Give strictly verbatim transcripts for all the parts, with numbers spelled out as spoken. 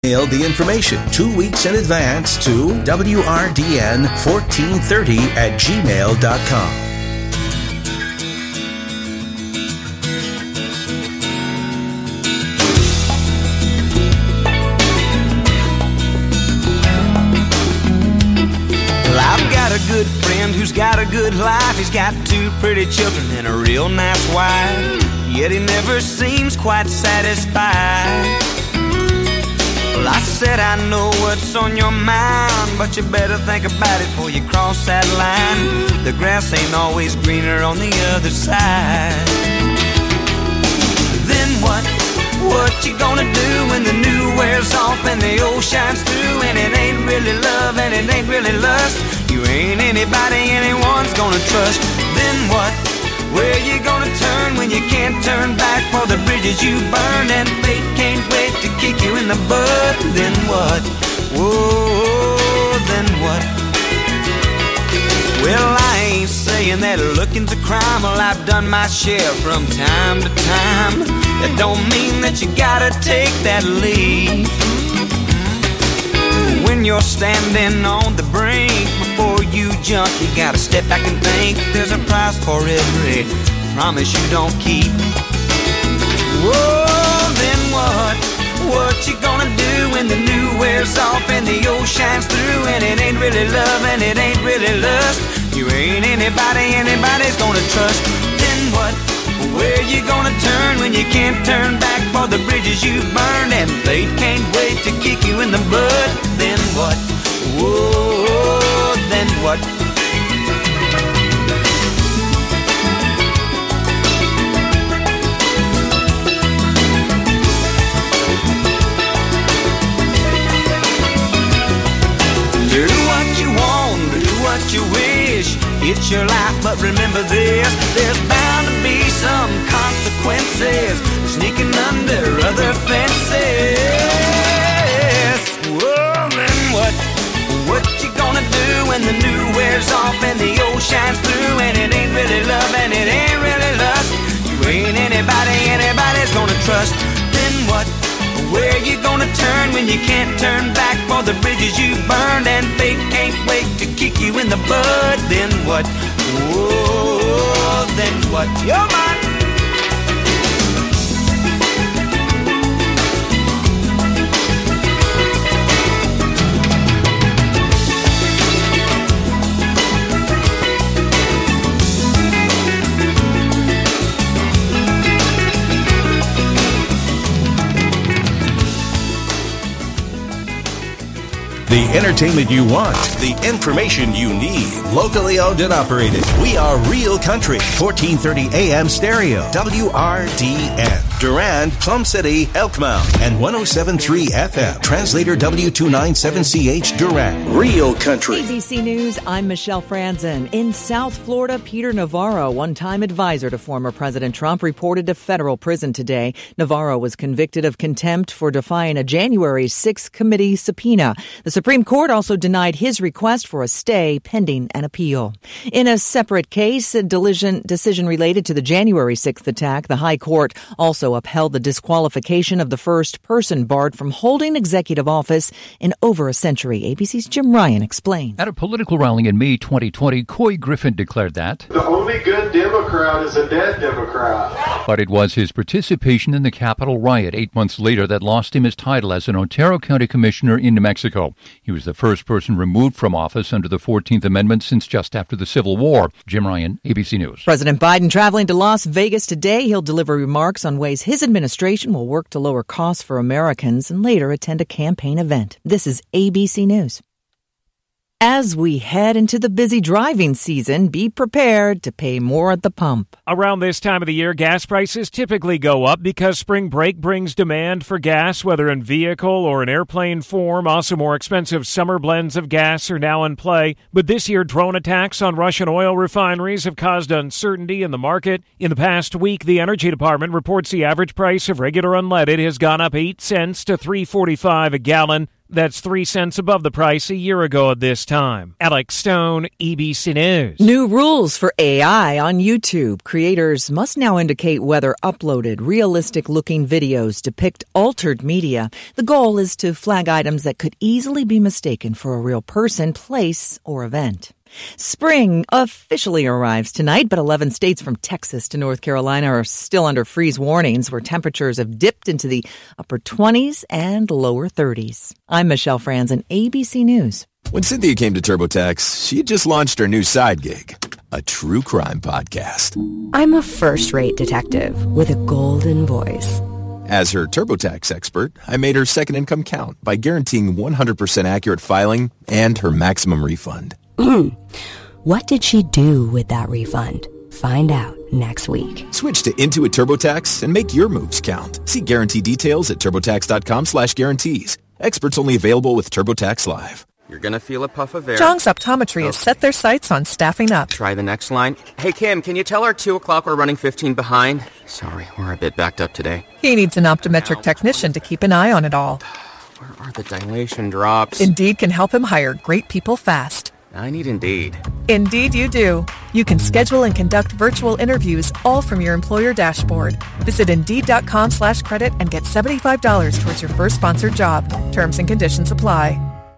Mail the information two weeks in advance to W R D N fourteen thirty at gmail dot com. Well, I've got a good friend who's got a good life. He's got two pretty children and a real nice wife. Yet he never seems quite satisfied. Well, I said I know what's on your mind, but you better think about it before you cross that line. The grass ain't always greener on the other side. Then what? What you gonna do when the new wears off and the old shines through? And it ain't really love and it ain't really lust. You ain't anybody anyone's gonna trust. Then what? Where you gonna turn when you can't turn back for the bridges you burned? And fate can't wait to kick you in the butt. Then what? Whoa, then what? Well, I ain't saying that looking's a crime. Well, I've done my share from time to time. That don't mean that you gotta take that leap. When you're standing on the brink, before you jump, you gotta step back and think. There's a price for every promise you don't keep. Whoa, then what? What you gonna do when the new wears off and the old shines through? And it ain't really love and it ain't really lust. You ain't anybody anybody's gonna trust. Then what? Where you gonna turn when you can't turn back for the bridges you burned? And fate can't wait to kick you in the butt. Then what? Whoa, then what? Do what you want, do what you wish. It's your life, but remember this. There's bound to be some consequences sneaking under other fences. Whoa, then what? What you gonna do when the new wears off and the old shines through? And it ain't really love and it ain't really lust. You ain't anybody anybody's gonna trust. Then what? Where you gonna turn when you can't turn back for the bridges you burned? And fate can't wait to kick you in the butt. Then what? Whoa, then what? You're mine. The entertainment you want, the information you need. Locally owned and operated. We are Real Country, fourteen thirty A M stereo, W R D N. Durand, Plum City, Elkmount, and one oh seven point three F M. Translator W two ninety-seven C H Durand. Real Country. A B C News, I'm Michelle Franzen. In South Florida, Peter Navarro, one-time advisor to former President Trump, reported to federal prison today. Navarro was convicted of contempt for defying a January sixth committee subpoena. The Supreme Court also denied his request for a stay pending an appeal. In a separate case, a decision, decision related to the January sixth attack, the High Court also upheld the disqualification of the first person barred from holding executive office in over a century. A B C's Jim Ryan explains. At a political rally in May twenty twenty, Coy Griffin declared that the only good Democrat is a dead Democrat. But it was his participation in the Capitol riot eight months later that lost him his title as an Ontario County Commissioner in New Mexico. He was the first person removed from office under the fourteenth Amendment since just after the Civil War. Jim Ryan, A B C News. President Biden traveling to Las Vegas today. He'll deliver remarks on ways his administration will work to lower costs for Americans and later attend a campaign event. This is A B C News. As we head into the busy driving season, be prepared to pay more at the pump. Around this time of the year, gas prices typically go up because spring break brings demand for gas, whether in vehicle or in airplane form. Also, more expensive summer blends of gas are now in play. But this year, drone attacks on Russian oil refineries have caused uncertainty in the market. In the past week, the Energy Department reports the average price of regular unleaded has gone up eight cents to three forty-five a gallon. That's three cents above the price a year ago at this time. Alex Stone, E B C News. New rules for A I on YouTube. Creators must now indicate whether uploaded, realistic-looking videos depict altered media. The goal is to flag items that could easily be mistaken for a real person, place, or event. Spring officially arrives tonight, but eleven states from Texas to North Carolina are still under freeze warnings, where temperatures have dipped into the upper twenties and lower thirties. I'm Michelle Franzen, A B C News. When Cynthia came to TurboTax, she had just launched her new side gig, a true crime podcast. I'm a first-rate detective with a golden voice. As her TurboTax expert, I made her second income count by guaranteeing one hundred percent accurate filing and her maximum refund. What did she do with that refund? Find out next week. Switch to Intuit TurboTax and make your moves count. See guarantee details at TurboTax.com slash guarantees. Experts only available with TurboTax Live. You're going to feel a puff of air. Zhang's Optometry oh. has set their sights on staffing up. Try the next line. Hey, Kim, can you tell our two o'clock we're running fifteen behind? Sorry, we're a bit backed up today. He needs an optometric technician to keep an eye on it all. Where are the dilation drops? Indeed can help him hire great people fast. I need Indeed. Indeed you do. You can schedule and conduct virtual interviews all from your employer dashboard. Visit Indeed.com slash credit and get seventy-five dollars towards your first sponsored job. Terms and conditions apply.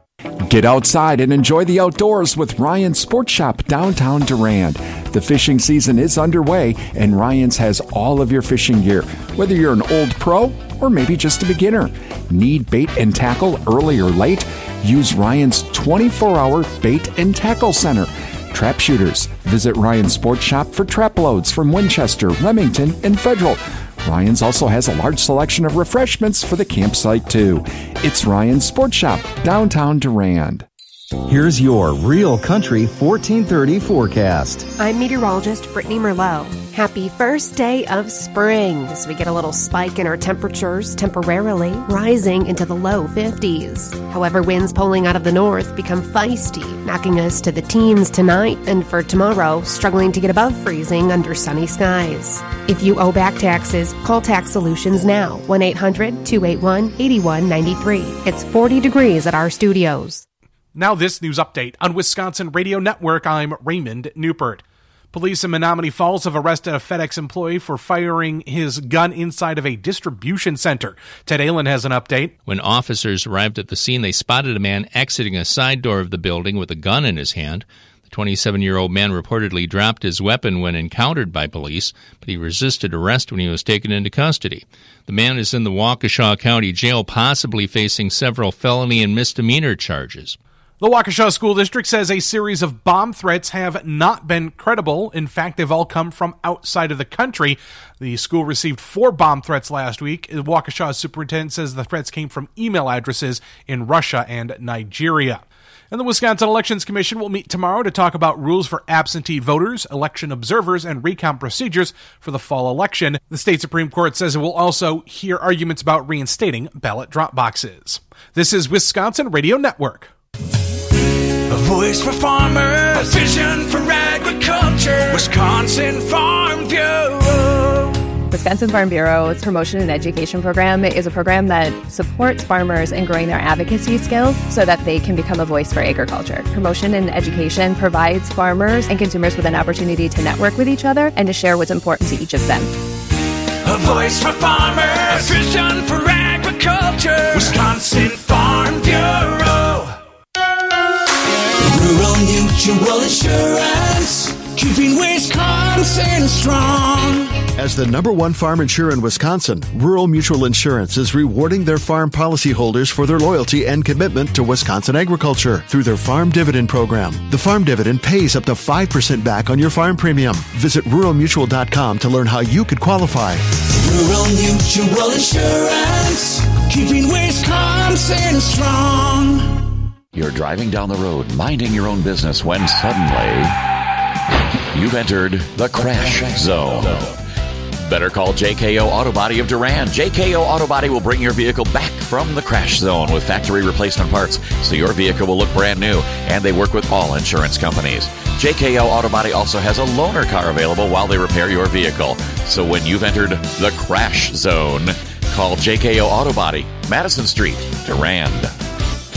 Get outside and enjoy the outdoors with Ryan's Sports Shop downtown Durand. The fishing season is underway, and Ryan's has all of your fishing gear, whether you're an old pro or maybe just a beginner. Need bait and tackle early or late? Use Ryan's twenty-four hour bait and tackle center. Trap shooters, visit Ryan's Sports Shop for trap loads from Winchester, Remington, and Federal. Ryan's also has a large selection of refreshments for the campsite, too. It's Ryan's Sports Shop, downtown Durand. Here's your Real Country fourteen thirty forecast. I'm meteorologist Brittany Merlot. Happy first day of spring as we get a little spike in our temperatures, temporarily rising into the low fifties. However, winds pulling out of the north become feisty, knocking us to the teens tonight, and for tomorrow, struggling to get above freezing under sunny skies. If you owe back taxes, call Tax Solutions now, one eight hundred two eight one eight one nine three. It's forty degrees at our studios. Now this news update on Wisconsin Radio Network. I'm Raymond Newport. Police in Menominee Falls have arrested a FedEx employee for firing his gun inside of a distribution center. Ted Allen has an update. When officers arrived at the scene, they spotted a man exiting a side door of the building with a gun in his hand. The twenty-seven-year-old man reportedly dropped his weapon when encountered by police, but he resisted arrest when he was taken into custody. The man is in the Waukesha County Jail, possibly facing several felony and misdemeanor charges. The Waukesha School District says a series of bomb threats have not been credible. In fact, they've all come from outside of the country. The school received four bomb threats last week. The Waukesha superintendent says the threats came from email addresses in Russia and Nigeria. And the Wisconsin Elections Commission will meet tomorrow to talk about rules for absentee voters, election observers, and recount procedures for the fall election. The state Supreme Court says it will also hear arguments about reinstating ballot drop boxes. This is Wisconsin Radio Network. A voice for farmers, a vision for agriculture, Wisconsin Farm Bureau. Wisconsin Farm Bureau's Promotion and Education Program is a program that supports farmers in growing their advocacy skills so that they can become a voice for agriculture. Promotion and Education provides farmers and consumers with an opportunity to network with each other and to share what's important to each of them. A voice for farmers, a vision for agriculture, Wisconsin Farm Bureau. Rural Mutual Insurance, keeping Wisconsin strong. As the number one farm insurer in Wisconsin, Rural Mutual Insurance is rewarding their farm policyholders for their loyalty and commitment to Wisconsin agriculture through their Farm Dividend program. The Farm Dividend pays up to five percent back on your farm premium. Visit rural mutual dot com to learn how you could qualify. Rural Mutual Insurance, keeping Wisconsin strong. You're driving down the road, minding your own business, when suddenly you've entered the crash zone. Better call J K O Auto Body of Durand. J K O Auto Body will bring your vehicle back from the crash zone with factory replacement parts, so your vehicle will look brand new, and they work with all insurance companies. J K O Auto Body also has a loaner car available while they repair your vehicle. So when you've entered the crash zone, call J K O Auto Body, Madison Street, Durand.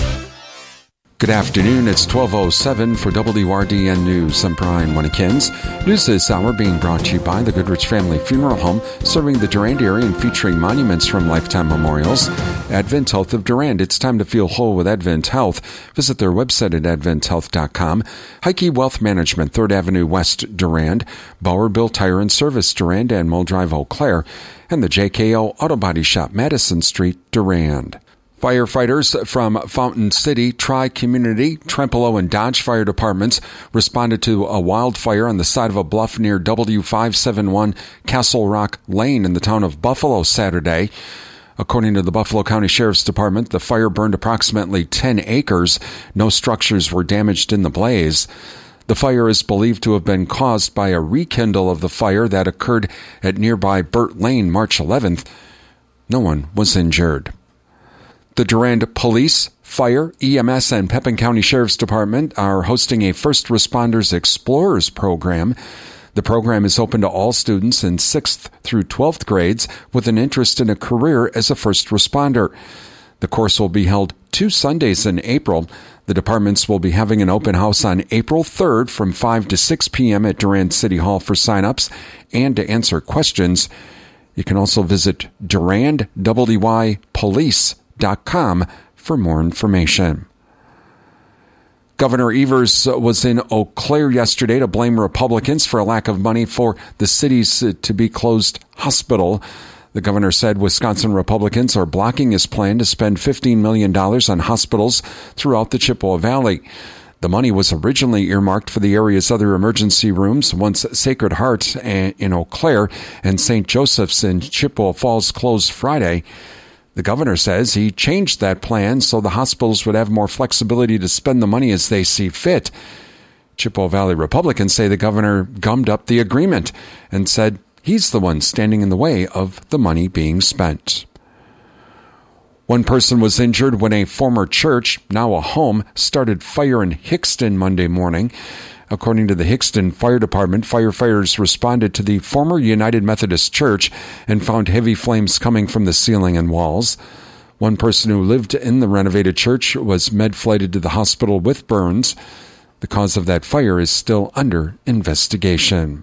Good afternoon. It's twelve oh seven for W R D N News. I'm Brian Winnikins. News this hour being brought to you by the Goodrich Family Funeral Home, serving the Durand area and featuring monuments from Lifetime Memorials. Advent Health of Durand. It's time to feel whole with Advent Health. Visit their website at advent health dot com. Heike Wealth Management, third Avenue West, Durand. Bauer Bill Tire and Service, Durand and Mill Drive, Eau Claire. And the J K O Auto Body Shop, Madison Street, Durand. Firefighters from Fountain City, Tri-Community, Trempealeau, and Dodge Fire Departments responded to a wildfire on the side of a bluff near W five seventy-one Castle Rock Lane in the town of Buffalo Saturday. According to the Buffalo County Sheriff's Department, the fire burned approximately ten acres. No structures were damaged in the blaze. The fire is believed to have been caused by a rekindle of the fire that occurred at nearby Burt Lane March eleventh. No one was injured. The Durand Police, Fire, E M S, and Pepin County Sheriff's Department are hosting a First Responders Explorers program. The program is open to all students in sixth through twelfth grades with an interest in a career as a first responder. The course will be held two Sundays in April. The departments will be having an open house on April third from five to six p.m. at Durand City Hall for sign-ups and to answer questions. You can also visit durand w y police dot com for more information. Governor Evers was in Eau Claire yesterday to blame Republicans for a lack of money for the city's to-be-closed hospital. The governor said Wisconsin Republicans are blocking his plan to spend fifteen million dollars on hospitals throughout the Chippewa Valley. The money was originally earmarked for the area's other emergency rooms, once Sacred Heart in Eau Claire and Saint Joseph's in Chippewa Falls closed Friday. The governor says he changed that plan so the hospitals would have more flexibility to spend the money as they see fit. Chippewa Valley Republicans say the governor gummed up the agreement and said he's the one standing in the way of the money being spent. One person was injured when a former church, now a home, started fire in Hixton Monday morning. According to the Hixton Fire Department, firefighters responded to the former United Methodist Church and found heavy flames coming from the ceiling and walls. One person who lived in the renovated church was med-flighted to the hospital with burns. The cause of that fire is still under investigation.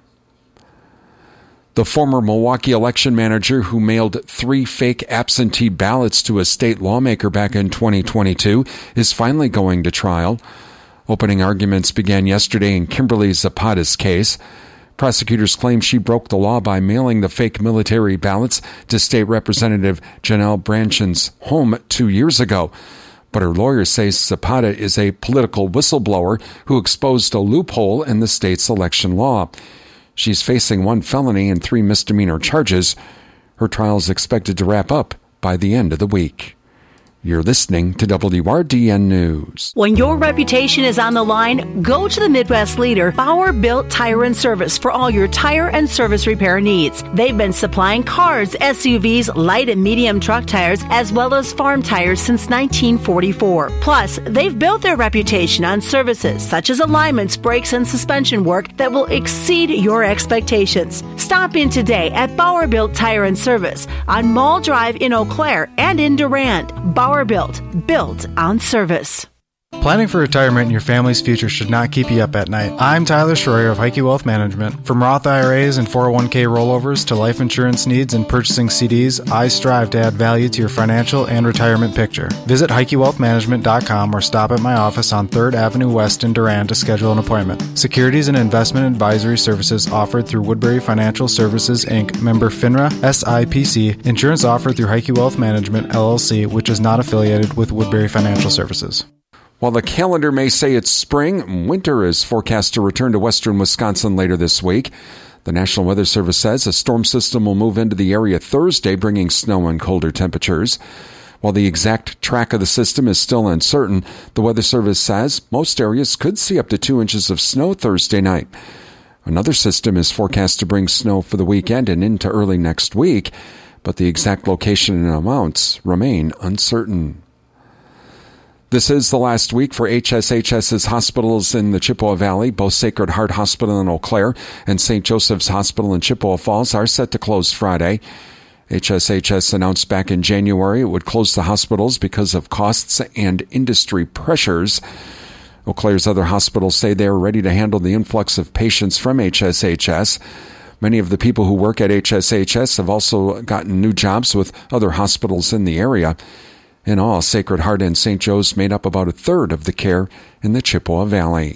The former Milwaukee election manager who mailed three fake absentee ballots to a state lawmaker back in twenty twenty-two is finally going to trial. Opening arguments began yesterday in Kimberly Zapata's case. Prosecutors claim she broke the law by mailing the fake military ballots to State Representative Janelle Branchen's home two years ago. But her lawyers say Zapata is a political whistleblower who exposed a loophole in the state's election law. She's facing one felony and three misdemeanor charges. Her trial is expected to wrap up by the end of the week. You're listening to W R D N News. When your reputation is on the line, go to the Midwest leader, Bauer Built Tire and Service, for all your tire and service repair needs. They've been supplying cars, S U Vs, light and medium truck tires, as well as farm tires since nineteen forty-four. Plus, they've built their reputation on services such as alignments, brakes, and suspension work that will exceed your expectations. Stop in today at Bauer Built Tire and Service on Mall Drive in Eau Claire and in Durand. Bauer Built, built on service. Planning for retirement and your family's future should not keep you up at night. I'm Tyler Schroyer of Heike Wealth Management. From Roth I R As and four oh one k rollovers to life insurance needs and purchasing C Ds, I strive to add value to your financial and retirement picture. Visit Heike Wealth Management dot com or stop at my office on third Avenue West in Durand to schedule an appointment. Securities and investment advisory services offered through Woodbury Financial Services, Incorporated, member FINRA, S I P C. Insurance offered through Heike Wealth Management, L L C, which is not affiliated with Woodbury Financial Services. While the calendar may say it's spring, winter is forecast to return to western Wisconsin later this week. The National Weather Service says a storm system will move into the area Thursday, bringing snow and colder temperatures. While the exact track of the system is still uncertain, the Weather Service says most areas could see up to two inches of snow Thursday night. Another system is forecast to bring snow for the weekend and into early next week, but the exact location and amounts remain uncertain. This is the last week for H S H S's hospitals in the Chippewa Valley. Both Sacred Heart Hospital in Eau Claire and Saint Joseph's Hospital in Chippewa Falls are set to close Friday. H S H S announced back in January it would close the hospitals because of costs and industry pressures. Eau Claire's other hospitals say they are ready to handle the influx of patients from H S H S. Many of the people who work at H S H S have also gotten new jobs with other hospitals in the area. In all, Sacred Heart and Saint Joe's made up about a third of the care in the Chippewa Valley.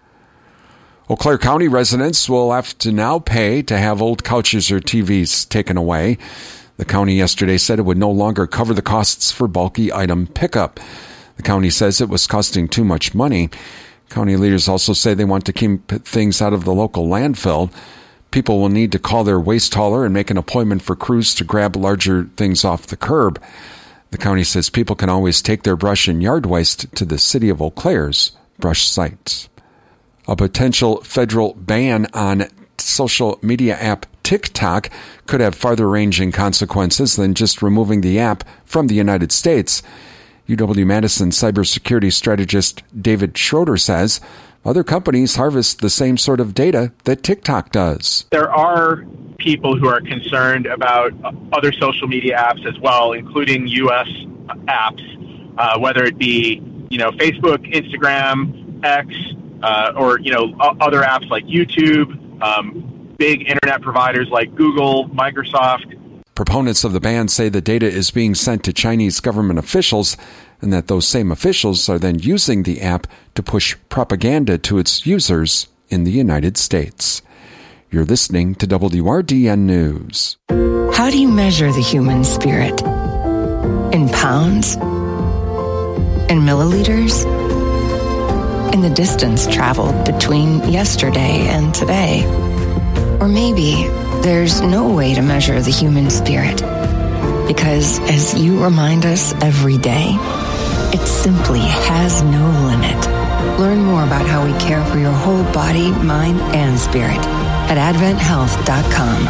Eau Claire County residents will have to now pay to have old couches or T Vs taken away. The county yesterday said it would no longer cover the costs for bulky item pickup. The county says it was costing too much money. County leaders also say they want to keep things out of the local landfill. People will need to call their waste hauler and make an appointment for crews to grab larger things off the curb. The county says people can always take their brush and yard waste to the City of Eau Claire's brush site. A potential federal ban on social media app TikTok could have farther-ranging consequences than just removing the app from the United States. U W-Madison cybersecurity strategist David Schroeder says other companies harvest the same sort of data that TikTok does. There are people who are concerned about other social media apps as well, including U S apps, uh, whether it be, you know, Facebook, Instagram, X, uh, or, you know, other apps like YouTube, um, big internet providers like Google, Microsoft. Proponents of the ban say the data is being sent to Chinese government officials and that those same officials are then using the app to push propaganda to its users in the United States. You're listening to W R D N News. How do you measure the human spirit? In pounds? In milliliters? In the distance traveled between yesterday and today? Or maybe there's no way to measure the human spirit, because as you remind us every day, it simply has no limit. Learn more about how we care for your whole body, mind, and spirit at advent health dot com.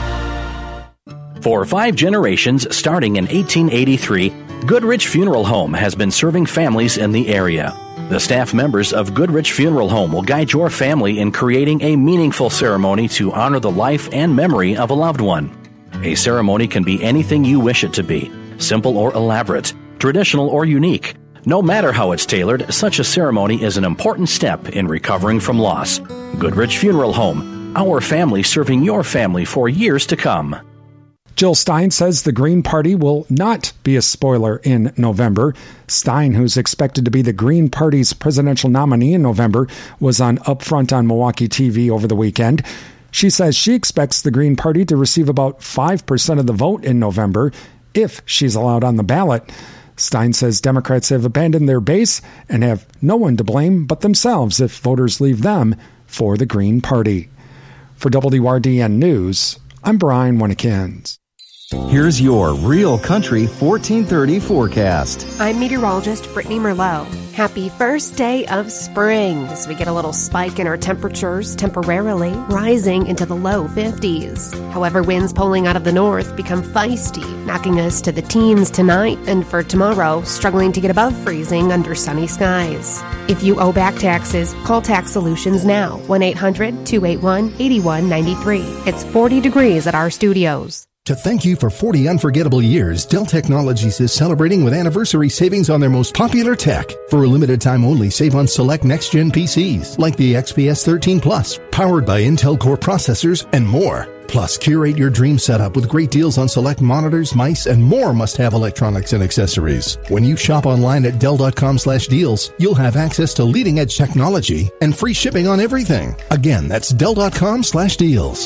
For five generations, starting in eighteen eighty-three, Goodrich Funeral Home has been serving families in the area. The staff members of Goodrich Funeral Home will guide your family in creating a meaningful ceremony to honor the life and memory of a loved one. A ceremony can be anything you wish it to be, simple or elaborate, traditional or unique. No matter how it's tailored, such a ceremony is an important step in recovering from loss. Goodrich Funeral Home, our family serving your family for years to come. Jill Stein says the Green Party will not be a spoiler in November. Stein, who's expected to be the Green Party's presidential nominee in November, was on Upfront on Milwaukee T V over the weekend. She says she expects the Green Party to receive about five percent of the vote in November if she's allowed on the ballot. Stein says Democrats have abandoned their base and have no one to blame but themselves if voters leave them for the Green Party. For W R D N News, I'm Brian Winnikins. Here's your Real Country fourteen thirty forecast. I'm meteorologist Brittany Merlot. Happy first day of spring as we get a little spike in our temperatures, temporarily rising into the low fifties. However, winds pulling out of the north become feisty, knocking us to the teens tonight, and for tomorrow, struggling to get above freezing under sunny skies. If you owe back taxes, call Tax Solutions now, one eight hundred two eight one eight one nine three. It's forty degrees at our studios. To thank you for forty unforgettable years, Dell Technologies is celebrating with anniversary savings on their most popular tech. For a limited time only, save on select next-gen P Cs, like the X P S thirteen Plus, powered by Intel Core processors, and more. Plus, curate your dream setup with great deals on select monitors, mice, and more must-have electronics and accessories. When you shop online at Dell dot com slash deals, you'll have access to leading-edge technology and free shipping on everything. Again, that's Dell dot com slash deals.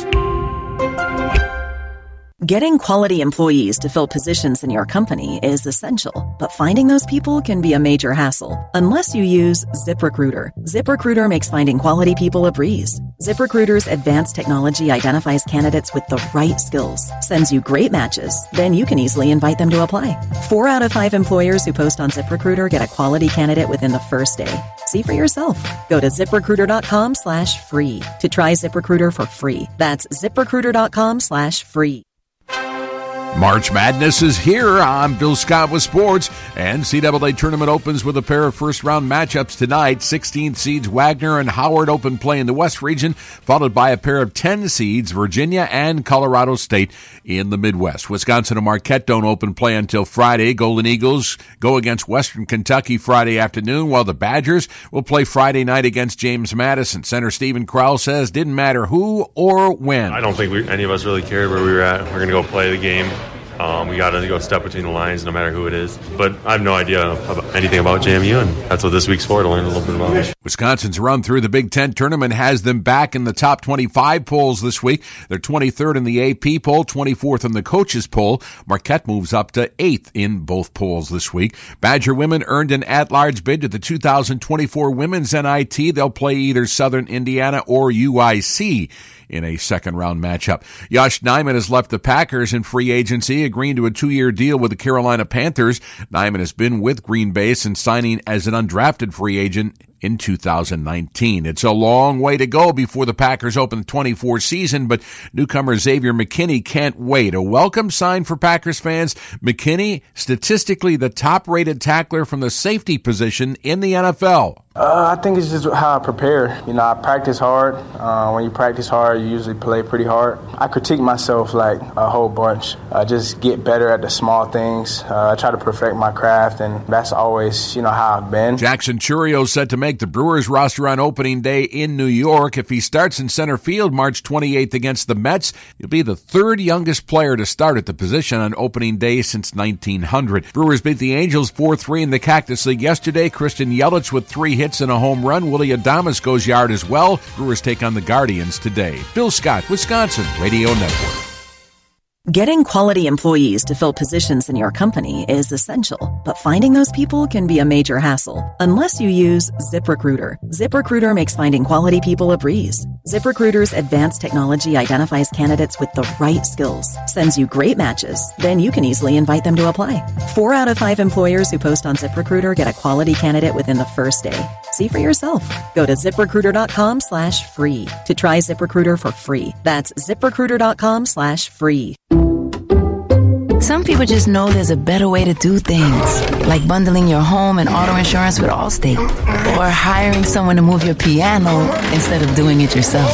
Getting quality employees to fill positions in your company is essential, but finding those people can be a major hassle unless you use ZipRecruiter. ZipRecruiter makes finding quality people a breeze. ZipRecruiter's advanced technology identifies candidates with the right skills, sends you great matches, then you can easily invite them to apply. Four out of five employers who post on ZipRecruiter get a quality candidate within the first day. See for yourself. Go to ZipRecruiter.com slash free to try ZipRecruiter for free. That's ZipRecruiter.com slash free. March Madness is here. I'm Bill Scott with sports, and C double A tournament opens with a pair of first-round matchups tonight. sixteenth seeds Wagner and Howard open play in the West region, followed by a pair of ten seeds Virginia and Colorado State in the Midwest. Wisconsin and Marquette don't open play until Friday. Golden Eagles go against Western Kentucky Friday afternoon, while the Badgers will play Friday night against James Madison. Center Steven Krause says didn't matter who or when. I don't think we, any of us really cared where we were at. We're going to go play the game. Um, we got to go step between the lines no matter who it is. But I have no idea about anything about J M U, and that's what this week's for, to learn a little bit about it. Wisconsin's run through the Big Ten tournament has them back in the top twenty-five polls this week. They're twenty-third in the A P poll, twenty-fourth in the coaches poll. Marquette moves up to eighth in both polls this week. Badger women earned an at-large bid to the two thousand twenty-four Women's N I T. They'll play either Southern Indiana or U I C in a second-round matchup. Josh Nijman has left the Packers in free agency, agreeing to a two-year deal with the Carolina Panthers. Nijman has been with Green Bay since signing as an undrafted free agent in two thousand nineteen. It's a long way to go before the Packers open the twenty-four season, but newcomer Xavier McKinney can't wait. A welcome sign for Packers fans. McKinney, statistically the top-rated tackler from the safety position in the N F L. Uh, I think it's just how I prepare. You know, I practice hard. Uh, when you practice hard, you usually play pretty hard. I critique myself like a whole bunch. I just get better at the small things. Uh, I try to perfect my craft, and that's always, you know, how I've been. Jackson Churio set to make the Brewers roster on opening day in New York. If he starts in center field March twenty-eighth against the Mets, he'll be the third youngest player to start at the position on opening day since nineteen hundred. Brewers beat the Angels four three in the Cactus League yesterday. Christian Yelich with three hits and a home run. Willie Adames goes yard as well. Brewers take on the Guardians today. Bill Scott, Wisconsin Radio Network. Getting quality employees to fill positions in your company is essential, but finding those people can be a major hassle unless you use ZipRecruiter. ZipRecruiter makes finding quality people a breeze. ZipRecruiter's advanced technology identifies candidates with the right skills, sends you great matches, then you can easily invite them to apply. Four out of five employers who post on ZipRecruiter get a quality candidate within the first day. See for yourself. Go to ZipRecruiter.com slash free to try ZipRecruiter for free. That's ZipRecruiter.com slash free. Some people just know there's a better way to do things, like bundling your home and auto insurance with Allstate, or hiring someone to move your piano instead of doing it yourself.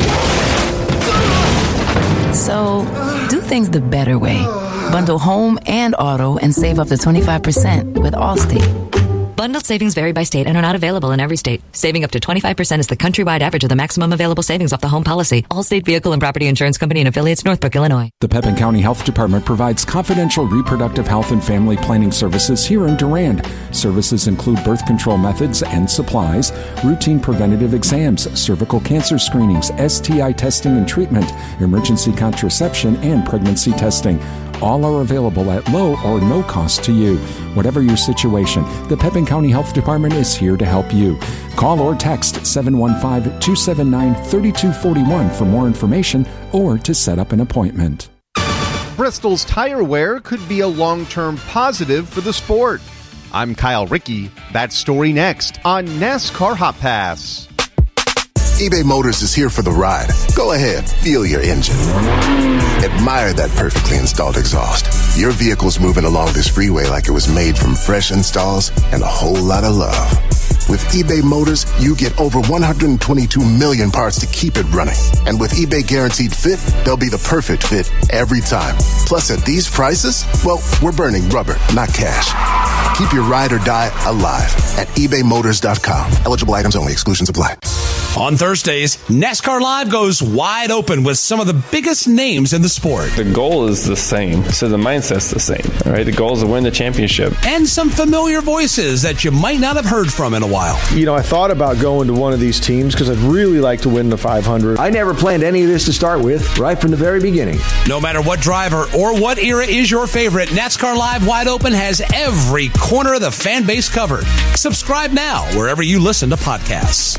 So, do things the better way. Bundle home and auto and save up to twenty-five percent with Allstate. Bundled savings vary by state and are not available in every state. Saving up to twenty-five percent is the countrywide average of the maximum available savings off the home policy. Allstate Vehicle and Property Insurance Company and affiliates, Northbrook, Illinois. The Pepin County Health Department provides confidential reproductive health and family planning services here in Durand. Services include birth control methods and supplies, routine preventative exams, cervical cancer screenings, S T I testing and treatment, emergency contraception, and pregnancy testing. All are available at low or no cost to you. Whatever your situation, the Pepin County Health Department is here to help you. Call or text seven one five, two seven nine, three two four one for more information or to set up an appointment. Bristol's tire wear could be a long-term positive for the sport. I'm Kyle Rickey. That story next on NASCAR Hot Pass. eBay Motors is here for the ride. Go ahead, feel your engine. Admire that perfectly installed exhaust. Your vehicle's moving along this freeway like it was made from fresh installs and a whole lot of love. With eBay Motors, you get over one hundred twenty-two million parts to keep it running. And with eBay Guaranteed Fit, they'll be the perfect fit every time. Plus, at these prices, well, we're burning rubber, not cash. Keep your ride or die alive at ebay motors dot com. Eligible items only. Exclusions apply. On Thursdays, NASCAR Live goes wide open with some of the biggest names in the sport. The goal is the same, so the mindset's the same. All right, the goal is to win the championship. And some familiar voices that you might not have heard from in a while. You know, I thought about going to one of these teams because I'd really like to win the five hundred. I never planned any of this to start with, right from the very beginning. No matter what driver or what era is your favorite, NASCAR Live Wide Open has every corner of the fan base covered. Subscribe now wherever you listen to podcasts.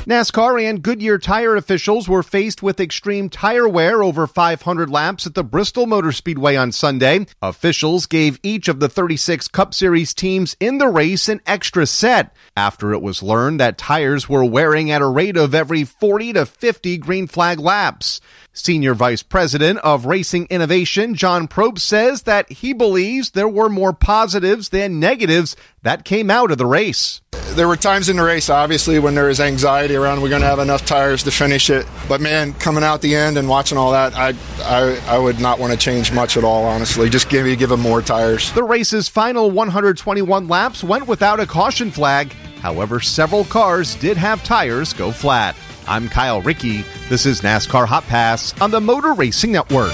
NASCAR and Goodyear tire officials were faced with extreme tire wear over five hundred laps at the Bristol Motor Speedway on Sunday. Officials gave each of the thirty-six Cup Series teams in the race an extra set after it was learned that tires were wearing at a rate of every forty to fifty green flag laps. Senior Vice President of Racing Innovation, John Probst, says that he believes there were more positives than negatives that came out of the race. There were times in the race, obviously, when there was anxiety around we're going to have enough tires to finish it. But, man, coming out the end and watching all that, I I, I would not want to change much at all, honestly. Just give me give them more tires. The race's final one hundred twenty-one laps went without a caution flag. However, several cars did have tires go flat. I'm Kyle Rickey. This is NASCAR Hot Pass on the Motor Racing Network.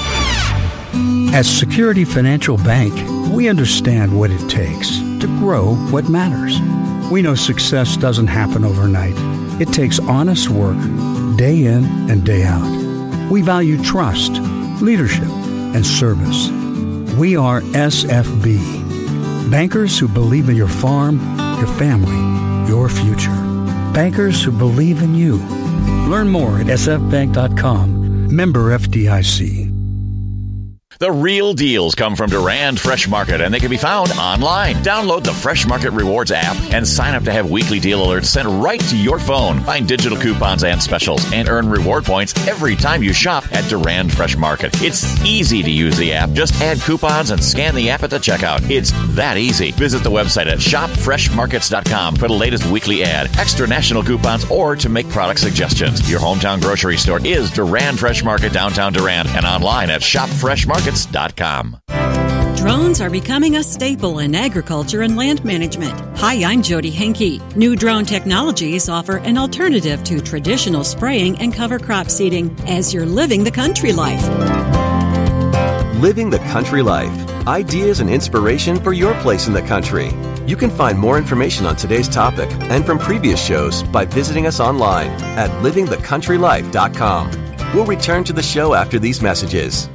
At Security Financial Bank, we understand what it takes to grow what matters. We know success doesn't happen overnight. It takes honest work, day in and day out. We value trust, leadership, and service. We are S F B, bankers who believe in your farm, your family, your future. Bankers who believe in you. Learn more at s f bank dot com. Member F D I C. The real deals come from Durand Fresh Market, and they can be found online. Download the Fresh Market Rewards app and sign up to have weekly deal alerts sent right to your phone. Find digital coupons and specials and earn reward points every time you shop at Durand Fresh Market. It's easy to use the app. Just add coupons and scan the app at the checkout. It's that easy. Visit the website at shop fresh markets dot com for the latest weekly ad, extra national coupons, or to make product suggestions. Your hometown grocery store is Durand Fresh Market, downtown Durand, and online at shop fresh markets dot com. Drones are becoming a staple in agriculture and land management. Hi, I'm Jody Henke. New drone technologies offer an alternative to traditional spraying and cover crop seeding as you're living the country life. Living the country life. Ideas and inspiration for your place in the country. You can find more information on today's topic and from previous shows by visiting us online at living the country life dot com. We'll return to the show after these messages.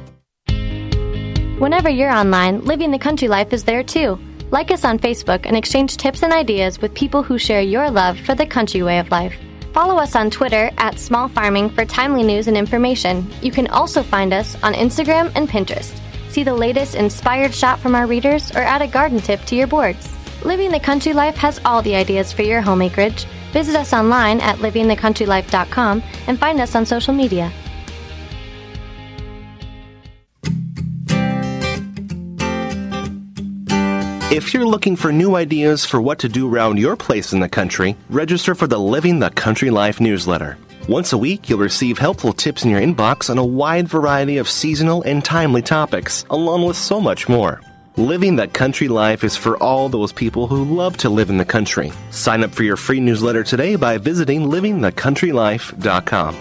Whenever you're online, Living the Country Life is there too. Like us on Facebook and exchange tips and ideas with people who share your love for the country way of life. Follow us on Twitter at Small Farming for timely news and information. You can also find us on Instagram and Pinterest. See the latest inspired shot from our readers or add a garden tip to your boards. Living the Country Life has all the ideas for your home acreage. Visit us online at living the country life dot com and find us on social media. If you're looking for new ideas for what to do around your place in the country, register for the Living the Country Life newsletter. Once a week, you'll receive helpful tips in your inbox on a wide variety of seasonal and timely topics, along with so much more. Living the Country Life is for all those people who love to live in the country. Sign up for your free newsletter today by visiting living the country life dot com.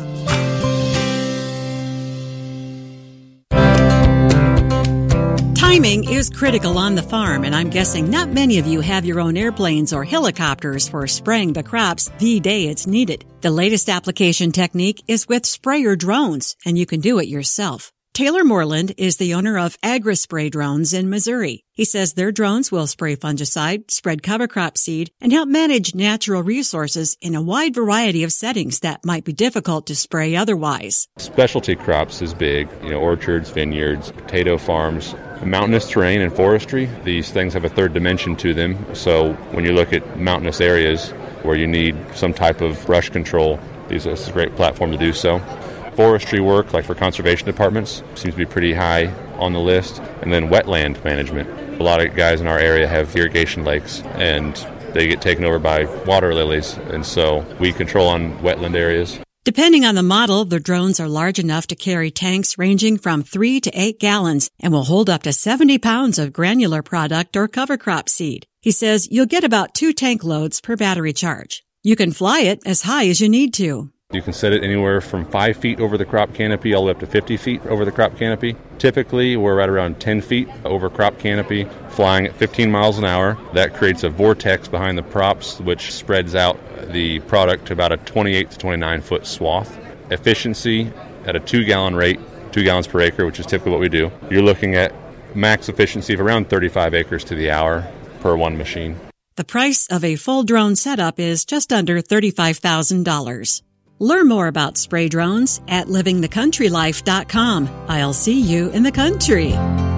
Timing is critical on the farm, and I'm guessing not many of you have your own airplanes or helicopters for spraying the crops the day it's needed. The latest application technique is with sprayer drones, and you can do it yourself. Taylor Moreland is the owner of AgriSpray Drones in Missouri. He says their drones will spray fungicide, spread cover crop seed, and help manage natural resources in a wide variety of settings that might be difficult to spray otherwise. Specialty crops is big, you know, orchards, vineyards, potato farms, mountainous terrain and forestry. These things have a third dimension to them. So when you look at mountainous areas where you need some type of brush control, this is a great platform to do so. Forestry work, like for conservation departments, seems to be pretty high on the list. And then wetland management. A lot of guys in our area have irrigation lakes, and they get taken over by water lilies. And so we control on wetland areas. Depending on the model, the drones are large enough to carry tanks ranging from three to eight gallons and will hold up to seventy pounds of granular product or cover crop seed. He says you'll get about two tank loads per battery charge. You can fly it as high as you need to. You can set it anywhere from five feet over the crop canopy all the way up to fifty feet over the crop canopy. Typically, we're right around ten feet over crop canopy, flying at fifteen miles an hour. That creates a vortex behind the props, which spreads out the product to about a twenty-eight to twenty-nine foot swath. Efficiency at a two gallon rate, two gallons per acre, which is typically what we do. You're looking at max efficiency of around thirty-five acres to the hour per one machine. The price of a full drone setup is just under thirty-five thousand dollars. Learn more about spray drones at living the country life dot com. I'll see you in the country.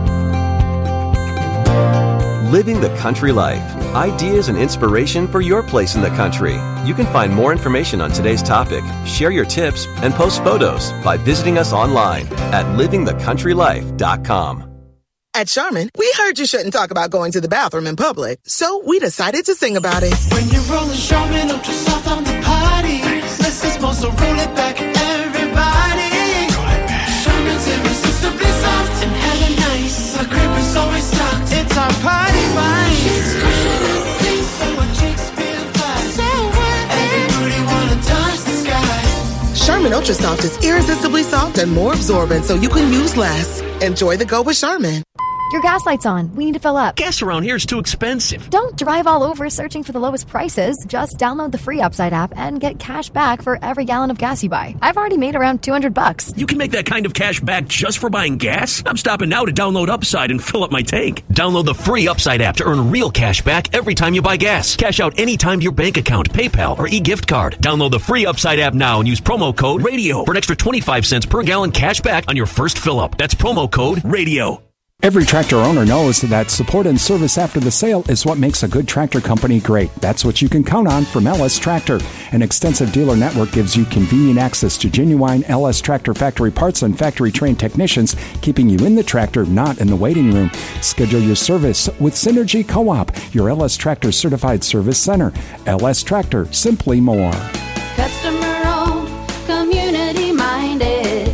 Living the Country Life. Ideas and inspiration for your place in the country. You can find more information on today's topic, share your tips, and post photos by visiting us online at living the country life dot com. At Charmin, we heard you shouldn't talk about going to the bathroom in public, so we decided to sing about it. When you're rolling Charmin Ultra Soft on the party, less is more, so roll it back, everybody. Roll it back. Charmin's irresistibly soft and hella nice. The grip is always stocked. It's our party vibe. It's cushioning things so our chicks feel fly. So worth it. Everybody wanna touch the sky. Charmin Ultra Soft is irresistibly soft and more absorbent, so you can use less. Enjoy the go with Charmin. Your gas light's on. We need to fill up. Gas around here is too expensive. Don't drive all over searching for the lowest prices. Just download the free Upside app and get cash back for every gallon of gas you buy. I've already made around two hundred bucks. You can make that kind of cash back just for buying gas? I'm stopping now to download Upside and fill up my tank. Download the free Upside app to earn real cash back every time you buy gas. Cash out anytime to your bank account, PayPal, or e-gift card. Download the free Upside app now and use promo code RADIO for an extra twenty-five cents per gallon cash back on your first fill up. That's promo code RADIO. Every tractor owner knows that support and service after the sale is what makes a good tractor company great. That's what you can count on from L S Tractor. An extensive dealer network gives you convenient access to genuine L S Tractor factory parts and factory-trained technicians, keeping you in the tractor, not in the waiting room. Schedule your service with Synergy Co-op, your L S Tractor certified service center. L S Tractor, simply more. Customer-owned, community-minded,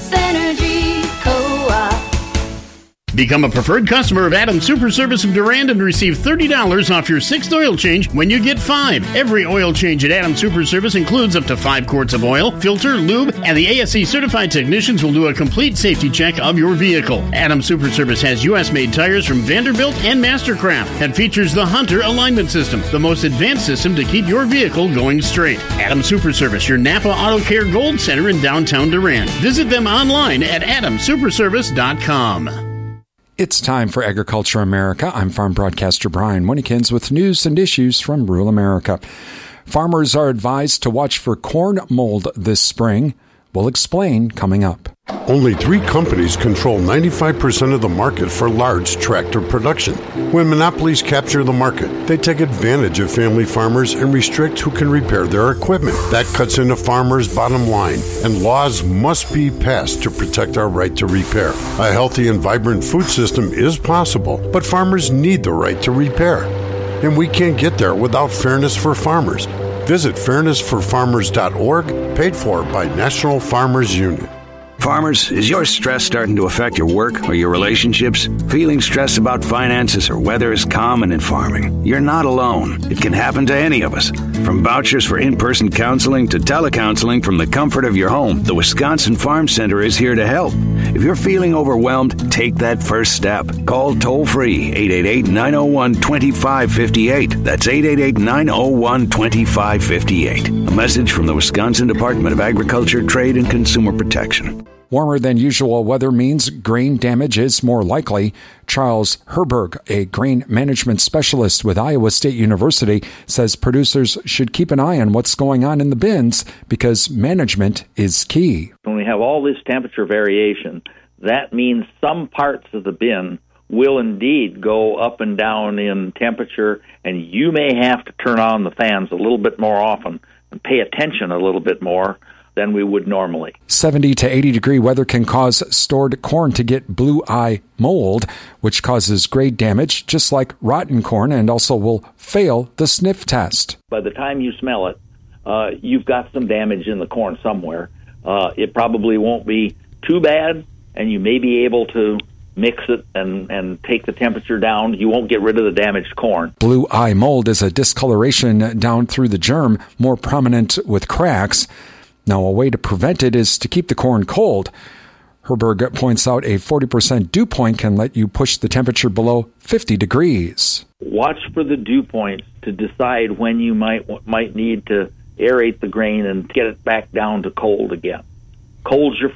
Synergy Co-op. Become a preferred customer of Adams Super Service of Durand and receive thirty dollars off your sixth oil change when you get five. Every oil change at Adams Super Service includes up to five quarts of oil, filter, lube, and the A S E certified technicians will do a complete safety check of your vehicle. Adams Super Service has U S-made tires from Vanderbilt and Mastercraft and features the Hunter alignment system, the most advanced system to keep your vehicle going straight. Adams Super Service, your Napa Auto Care Gold Center in downtown Durand. Visit them online at adams super service dot com. It's time for Agriculture America. I'm farm broadcaster Brian Winnekins with news and issues from rural America. Farmers are advised to watch for corn mold this spring. We'll explain coming up. Only three companies control ninety-five percent of the market for large tractor production. When monopolies capture the market, they take advantage of family farmers and restrict who can repair their equipment. That cuts into farmers' bottom line, and laws must be passed to protect our right to repair. A healthy and vibrant food system is possible, but farmers need the right to repair. And we can't get there without fairness for farmers. Visit fairness for farmers dot org, paid for by National Farmers Union. Farmers, is your stress starting to affect your work or your relationships? Feeling stressed about finances or weather is common in farming. You're not alone. It can happen to any of us. From vouchers for in-person counseling to telecounseling from the comfort of your home, the Wisconsin Farm Center is here to help. If you're feeling overwhelmed, take that first step. Call toll-free eight eight eight, nine oh one, two five five eight. That's eight eight eight, nine oh one, two five five eight. A message from the Wisconsin Department of Agriculture, Trade, and Consumer Protection. Warmer than usual weather means grain damage is more likely. Charles Herberg, a grain management specialist with Iowa State University, says producers should keep an eye on what's going on in the bins because management is key. When we have all this temperature variation, that means some parts of the bin will indeed go up and down in temperature, and you may have to turn on the fans a little bit more often and pay attention a little bit more than we would normally. seventy to eighty degree weather can cause stored corn to get blue eye mold, which causes grade damage, just like rotten corn, and also will fail the sniff test. By the time you smell it, uh, you've got some damage in the corn somewhere. Uh, it probably won't be too bad, and you may be able to mix it and, and take the temperature down. You won't get rid of the damaged corn. Blue eye mold is a discoloration down through the germ, more prominent with cracks. Now, a way to prevent it is to keep the corn cold. Herberg points out a forty percent dew point can let you push the temperature below fifty degrees. Watch for the dew point to decide when you might might need to aerate the grain and get it back down to cold again. Cold's your friend.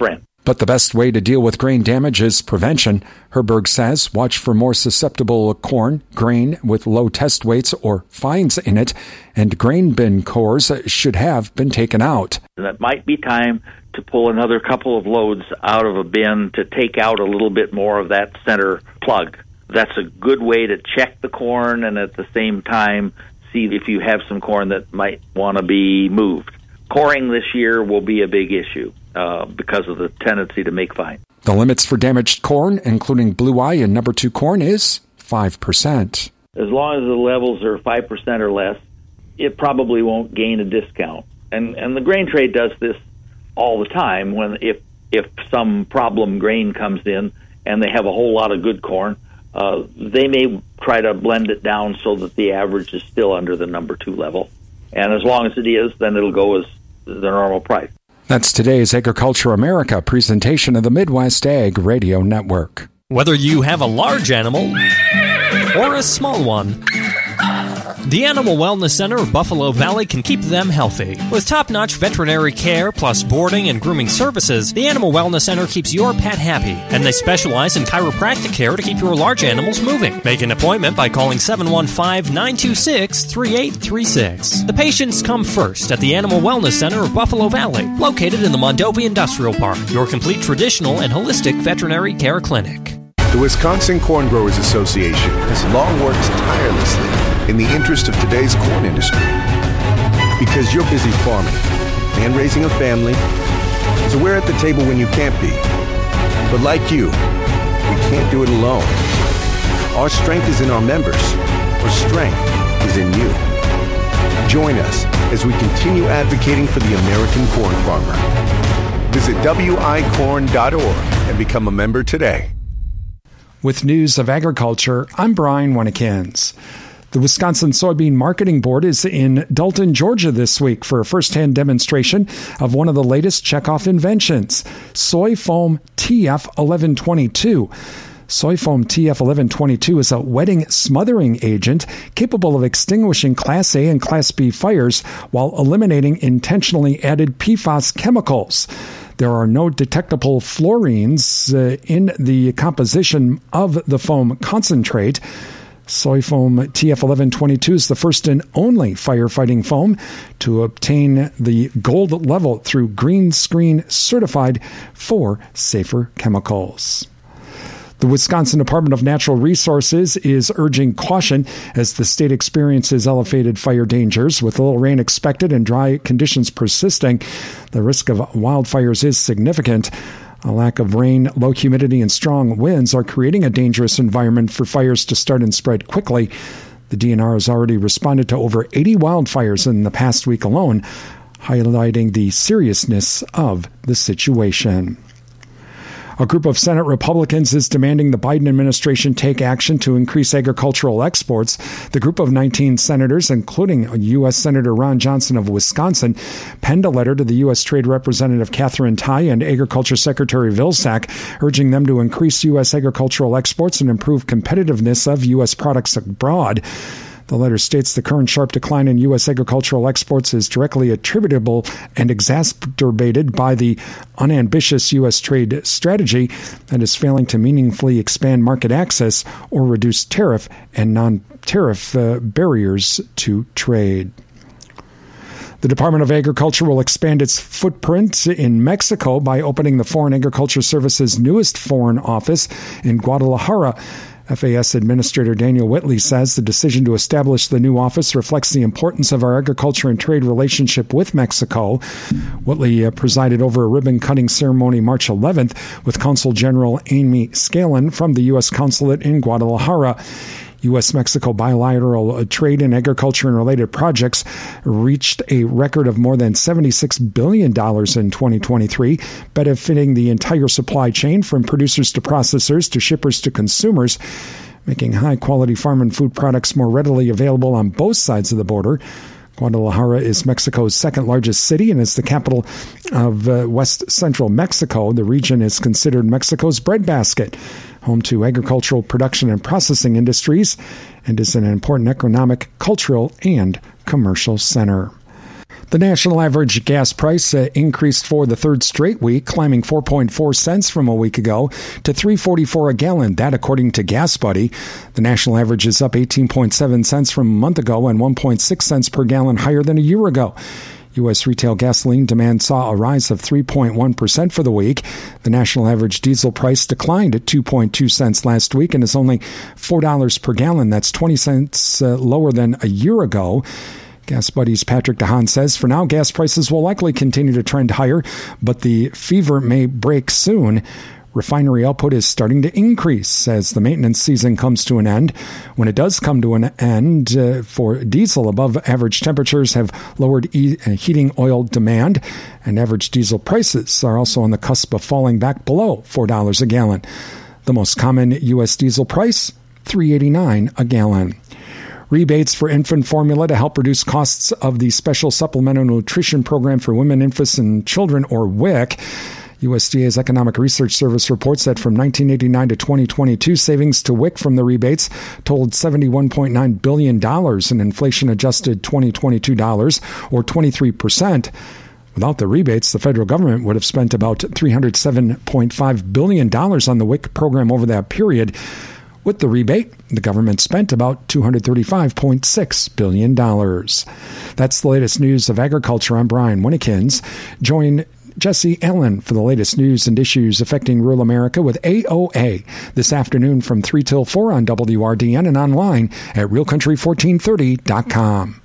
But the best way to deal with grain damage is prevention. Herberg says watch for more susceptible corn, grain with low test weights or fines in it, and grain bin cores should have been taken out. And it might be time to pull another couple of loads out of a bin to take out a little bit more of that center plug. That's a good way to check the corn and at the same time see if you have some corn that might want to be moved. Coring this year will be a big issue uh, because of the tendency to make fine. The limits for damaged corn, including blue eye and number two corn, is five percent. As long as the levels are five percent or less, it probably won't gain a discount. And and the grain trade does this all the time. When if if some problem grain comes in and they have a whole lot of good corn, uh, they may try to blend it down so that the average is still under the number two level. And as long as it is, then it'll go as the normal price. That's today's Agriculture America presentation of the Midwest Ag Radio Network. Whether you have a large animal or a small one, the Animal Wellness Center of Buffalo Valley can keep them healthy. With top-notch veterinary care plus boarding and grooming services, the Animal Wellness Center keeps your pet happy, and they specialize in chiropractic care to keep your large animals moving. Make an appointment by calling seven one five, nine two six, three eight three six. The patients come first at the Animal Wellness Center of Buffalo Valley, located in the Mondovi Industrial Park, your complete traditional and holistic veterinary care clinic. The Wisconsin Corn Growers Association has long worked tirelessly in the interest of today's corn industry. Because you're busy farming and raising a family, so we're at the table when you can't be. But like you, we can't do it alone. Our strength is in our members. Our strength is in you. Join us as we continue advocating for the American corn farmer. Visit W I corn dot org and become a member today. With news of agriculture, I'm Brian Winnekins. The Wisconsin Soybean Marketing Board is in Dalton, Georgia this week for a first-hand demonstration of one of the latest checkoff inventions, Soy Foam T F eleven twenty-two. Soy Foam T F eleven twenty-two is a wetting smothering agent capable of extinguishing Class A and Class B fires while eliminating intentionally added P FAS chemicals. There are no detectable fluorines uh, in the composition of the foam concentrate. Soy Foam T F eleven twenty-two is the first and only firefighting foam to obtain the gold level through Green Screen Certified for safer chemicals. The Wisconsin Department of Natural Resources is urging caution as the state experiences elevated fire dangers. With little rain expected and dry conditions persisting, the risk of wildfires is significant. A lack of rain, low humidity, and strong winds are creating a dangerous environment for fires to start and spread quickly. The D N R has already responded to over eighty wildfires in the past week alone, highlighting the seriousness of the situation. A group of Senate Republicans is demanding the Biden administration take action to increase agricultural exports. The group of nineteen senators, including U S Senator Ron Johnson of Wisconsin, penned a letter to the U S Trade Representative Katherine Tai and Agriculture Secretary Vilsack, urging them to increase U S agricultural exports and improve competitiveness of U S products abroad. The letter states the current sharp decline in U S agricultural exports is directly attributable and exacerbated by the unambitious U S trade strategy that is failing to meaningfully expand market access or reduce tariff and non-tariff uh, barriers to trade. The Department of Agriculture will expand its footprint in Mexico by opening the Foreign Agriculture Service's newest foreign office in Guadalajara. F A S Administrator Daniel Whitley says the decision to establish the new office reflects the importance of our agriculture and trade relationship with Mexico. Whitley uh, presided over a ribbon-cutting ceremony March eleventh with Consul General Amy Scalin from the U S Consulate in Guadalajara. U S Mexico bilateral trade and agriculture and related projects reached a record of more than seventy-six billion dollars in twenty twenty-three, benefiting the entire supply chain from producers to processors to shippers to consumers, making high-quality farm and food products more readily available on both sides of the border. Guadalajara is Mexico's second largest city and is the capital of uh, west central Mexico. The region is considered Mexico's breadbasket, home to agricultural production and processing industries, and is an important economic, cultural, and commercial center. The national average gas price uh, increased for the third straight week, climbing four point four cents from a week ago to three forty-four a gallon. That according to Gas Buddy. The national average is up eighteen point seven cents from a month ago and one point six cents per gallon higher than a year ago. U S retail gasoline demand saw a rise of three point one percent for the week. The national average diesel price declined at two point two cents last week and is only four dollars per gallon. That's twenty cents uh, lower than a year ago. Gas Buddy's Patrick DeHaan says, for now, gas prices will likely continue to trend higher, but the fever may break soon. Refinery output is starting to increase as the maintenance season comes to an end. When it does come to an end uh, for diesel, above average temperatures have lowered e- heating oil demand, and average diesel prices are also on the cusp of falling back below four dollars a gallon. The most common U S diesel price, three eighty-nine a gallon. Rebates for infant formula to help reduce costs of the Special Supplemental Nutrition Program for Women, Infants, and Children, or W I C. U S D A's Economic Research Service reports that from nineteen eighty-nine to twenty twenty-two, savings to W I C from the rebates totaled seventy-one point nine billion dollars in inflation-adjusted twenty twenty-two dollars, or twenty-three percent. Without the rebates, the federal government would have spent about three hundred seven point five billion dollars on the W I C program over that period. With the rebate, the government spent about two hundred thirty-five point six billion dollars. That's the latest news of agriculture. I'm Brian Winnikins. Join Jesse Allen for the latest news and issues affecting rural America with A O A this afternoon from three till four on W R D N and online at real country fourteen thirty dot com.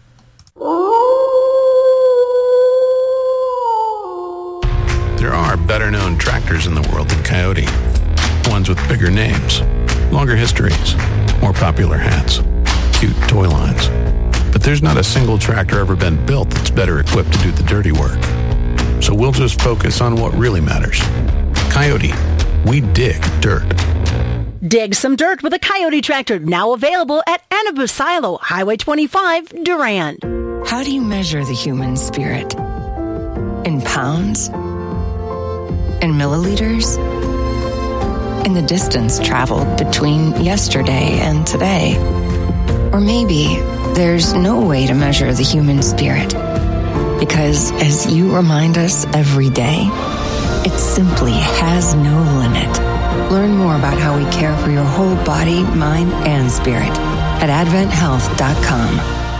There are better-known tractors in the world than Coyote. Ones with bigger names, longer histories, more popular hats, cute toy lines. But there's not a single tractor ever been built that's better equipped to do the dirty work. So we'll just focus on what really matters. Coyote, we dig dirt. Dig some dirt with a Coyote tractor, now available at Anabu Silo, Highway twenty-five, Durand. How do you measure the human spirit? In pounds? In milliliters? In the distance traveled between yesterday and today? Or maybe there's no way to measure the human spirit, because as you remind us every day, it simply has no limit. Learn more about how we care for your whole body, mind, and spirit at advent health dot com.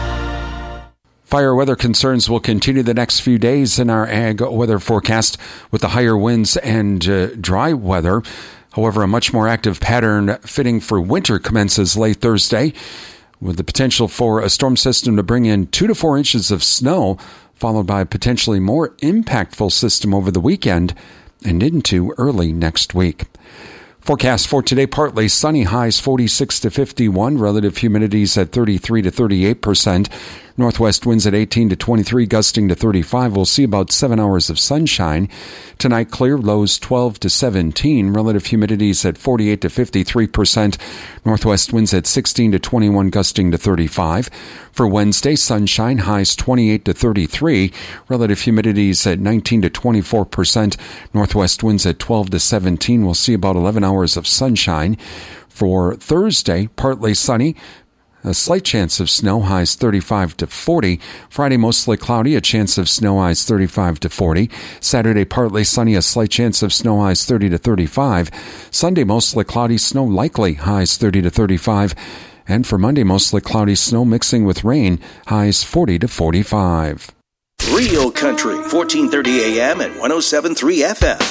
Fire weather concerns will continue the next few days in our ag weather forecast with the higher winds and uh, dry weather. However, a much more active pattern fitting for winter commences late Thursday, with the potential for a storm system to bring in two to four inches of snow, followed by a potentially more impactful system over the weekend and into early next week. Forecast for today, partly sunny, highs forty-six to fifty-one, relative humidities at thirty-three to thirty-eight percent. Northwest winds at eighteen to twenty-three, gusting to thirty-five. We'll see about seven hours of sunshine. Tonight, clear, lows twelve to seventeen, relative humidities at forty-eight to fifty-three percent. Northwest winds at sixteen to twenty-one, gusting to thirty-five. For Wednesday, sunshine, highs twenty-eight to thirty-three, relative humidities at nineteen to twenty-four percent. Northwest winds at twelve to seventeen. We'll see about eleven hours of sunshine. For Thursday, partly sunny, a slight chance of snow, highs thirty-five to forty. Friday, mostly cloudy, a chance of snow, highs thirty-five to forty. Saturday, partly sunny, a slight chance of snow, highs thirty to thirty-five. Sunday, mostly cloudy, snow likely, highs thirty to thirty-five. And for Monday, mostly cloudy, snow mixing with rain, highs forty to forty-five. Real Country, fourteen thirty A M and one oh seven point three F M.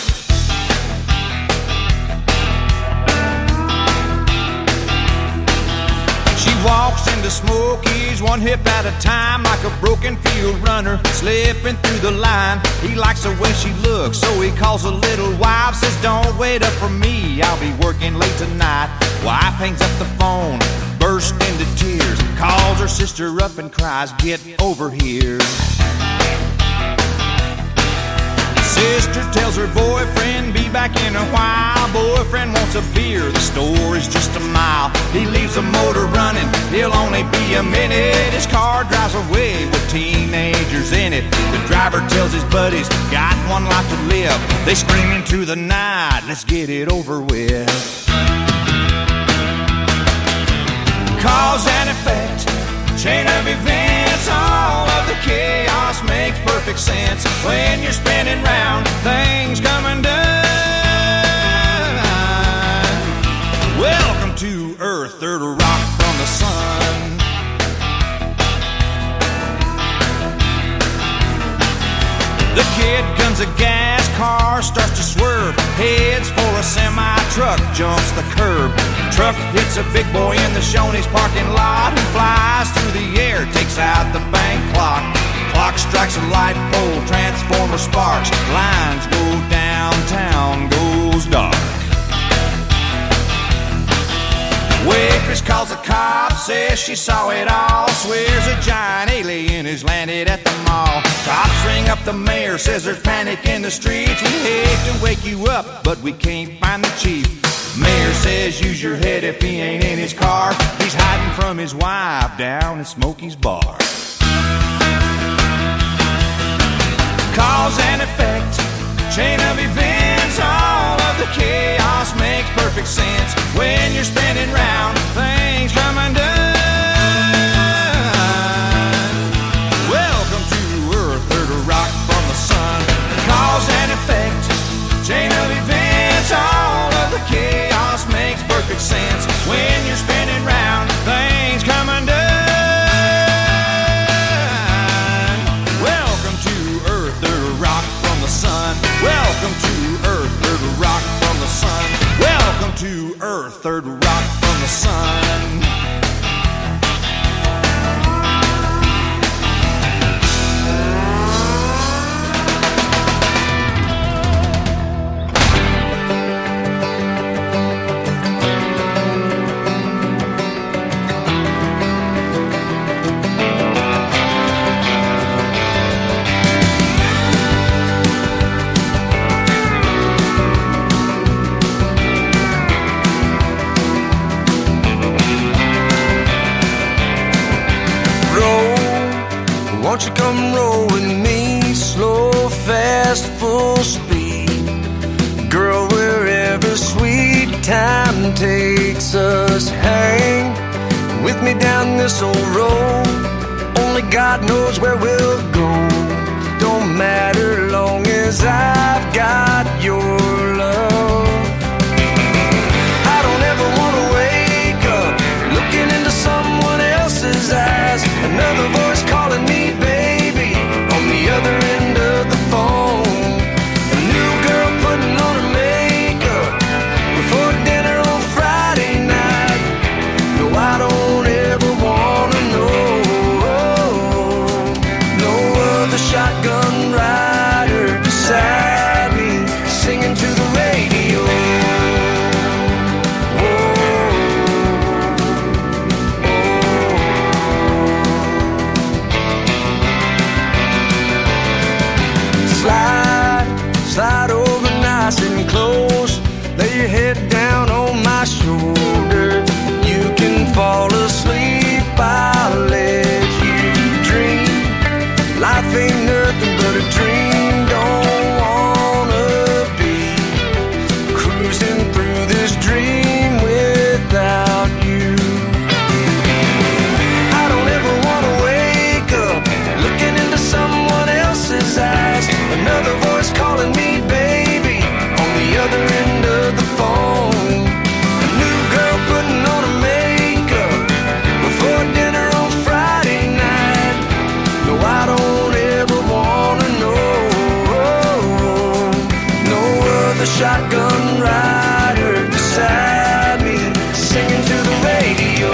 Walks into Smokies one hip at a time, like a broken field runner slipping through the line. He likes the way she looks, so he calls a little wife, says don't wait up for me, I'll be working late tonight. Wife hangs up the phone, bursts into tears, calls her sister up and cries, get over here. Sister tells her boyfriend, be back in a while. Boyfriend wants a beer, the store is just a mile. He leaves the motor running, he'll only be a minute. His car drives away with teenagers in it. The driver tells his buddies, got one life to live. They scream into the night, let's get it over with. Cause and effect, chain of events, all of the chaos makes sense when you're spinning round, things come undone. Welcome to Earth, third rock from the sun. The kid guns a gas, car starts to swerve, heads for a semi-truck, jumps the curb. Truck hits a big boy in the Shoney's parking lot, who flies through the air, takes out the bank clock. Clock strikes a light pole, transformer sparks, lines go downtown, goes dark. Waitress calls the cops, says she saw it all, swears a giant alien has landed at the mall. Cops ring up the mayor, says there's panic in the streets. We hate to wake you up, but we can't find the chief. Mayor says use your head if he ain't in his car. He's hiding from his wife down at Smokey's bar. Cause and effect, chain of events, all of the chaos makes perfect sense when you're spinning round, things come undone. Welcome to Earth, third rock from the sun. Cause and effect, chain of events, all of the chaos makes perfect sense when you're spinning round, things come undone. Welcome to Earth, third rock from the sun. Welcome to Earth, third rock from the sun. Welcome to Earth, third rock from the sun. Won't you come roll with me, slow, fast, full speed? Girl, wherever sweet time takes us, hang with me down this old road. Only God knows where we'll go. Don't matter long as I've got your love. I don't ever want to wake up looking into someone else's eyes. Another voice calling me baby on the other end of the phone. A new girl putting on her makeup before dinner on Friday night. No, I don't ever wanna know. No other shotgun rider beside me singing to the radio. Slide over nice and close. Lay your head down on my shoulder. You can fall asleep, I'll let you dream. Life ain't nothing but a dream. Don't wanna be cruising through this dream without you. I don't ever wanna wake up looking into someone else's eyes. Another voice calling me baby on the other end of the phone. A new girl putting on her makeup before dinner on Friday night. No, I don't ever wanna know. No other shotgun rider beside me singing to the radio.